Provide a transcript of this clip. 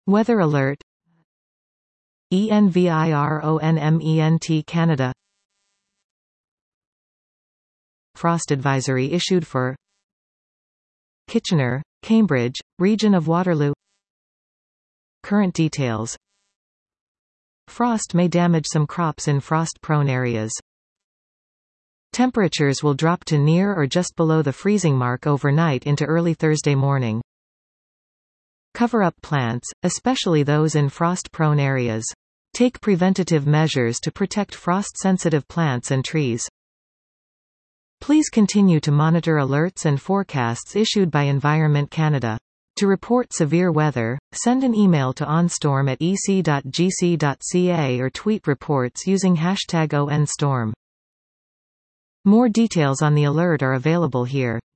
Weather alert. ENVIRONMENT Canada. Frost advisory issued for Kitchener, Cambridge, region of Waterloo. Current details. Frost may damage some crops in frost-prone areas. Temperatures will drop to near or just below the freezing mark overnight into early Thursday morning. Cover up plants, especially those in frost-prone areas. Take preventative measures to protect frost-sensitive plants and trees. Please continue to monitor alerts and forecasts issued by Environment Canada. To report severe weather, send an email to onstorm@ec.gc.ca or tweet reports using #ONStorm. More details on the alert are available here.